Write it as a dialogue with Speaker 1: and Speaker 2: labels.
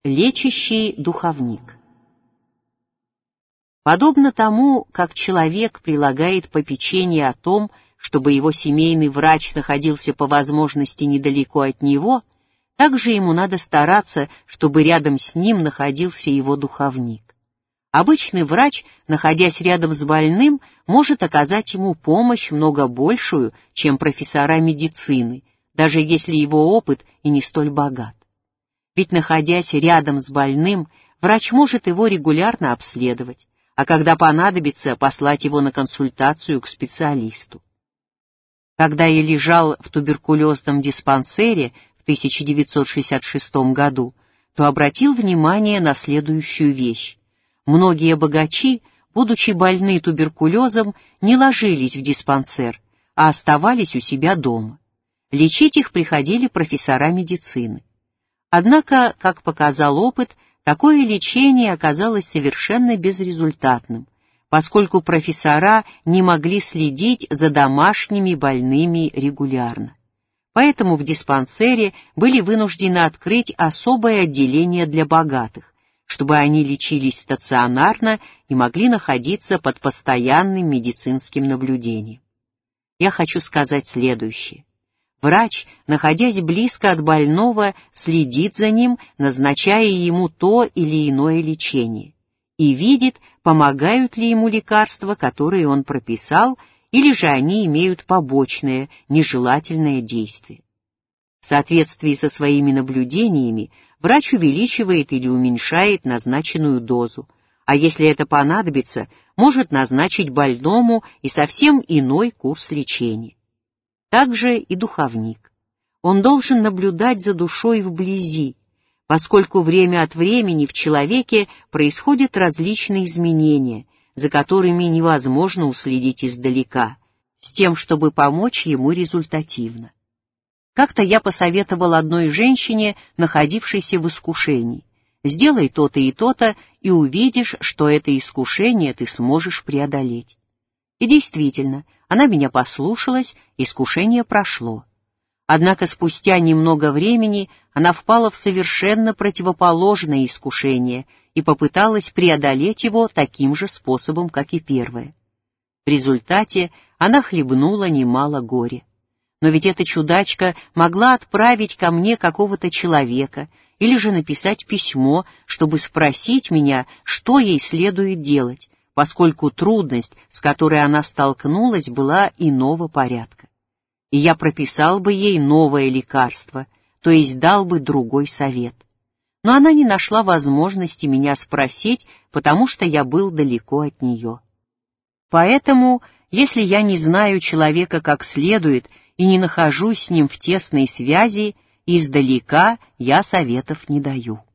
Speaker 1: Лечащий духовник. Подобно тому, как человек прилагает попечение о том, чтобы его семейный врач находился по возможности недалеко от него, также ему надо стараться, чтобы рядом с ним находился его духовник. Обычный врач, находясь рядом с больным, может оказать ему помощь много большую, чем профессора медицины, даже если его опыт и не столь богат. Ведь, находясь рядом с больным, врач может его регулярно обследовать, а когда понадобится, послать его на консультацию к специалисту. Когда я лежал в туберкулезном диспансере в 1966 году, то обратил внимание на следующую вещь. Многие богачи, будучи больны туберкулезом, не ложились в диспансер, а оставались у себя дома. Лечить их приходили профессора медицины. Однако, как показал опыт, такое лечение оказалось совершенно безрезультатным, поскольку профессора не могли следить за домашними больными регулярно. Поэтому в диспансере были вынуждены открыть особое отделение для богатых, чтобы они лечились стационарно и могли находиться под постоянным медицинским наблюдением. Я хочу сказать следующее. Врач, находясь близко от больного, следит за ним, назначая ему то или иное лечение, и видит, помогают ли ему лекарства, которые он прописал, или же они имеют побочное, нежелательное действие. В соответствии со своими наблюдениями, врач увеличивает или уменьшает назначенную дозу, а если это понадобится, может назначить больному и совсем иной курс лечения. Также и духовник. Он должен наблюдать за душой вблизи, поскольку время от времени в человеке происходят различные изменения, за которыми невозможно уследить издалека, с тем, чтобы помочь ему результативно. Как-то я посоветовал одной женщине, находившейся в искушении: «Сделай то-то и то-то, и увидишь, что это искушение ты сможешь преодолеть». И действительно, она меня послушалась, искушение прошло. Однако спустя немного времени она впала в совершенно противоположное искушение и попыталась преодолеть его таким же способом, как и первое. В результате она хлебнула немало горя. Но ведь эта чудачка могла отправить ко мне какого-то человека или же написать письмо, чтобы спросить меня, что ей следует делать, поскольку трудность, с которой она столкнулась, была иного порядка. И я прописал бы ей новое лекарство, то есть дал бы другой совет. Но она не нашла возможности меня спросить, потому что я был далеко от нее. Поэтому, если я не знаю человека как следует и не нахожусь с ним в тесной связи, издалека я советов не даю.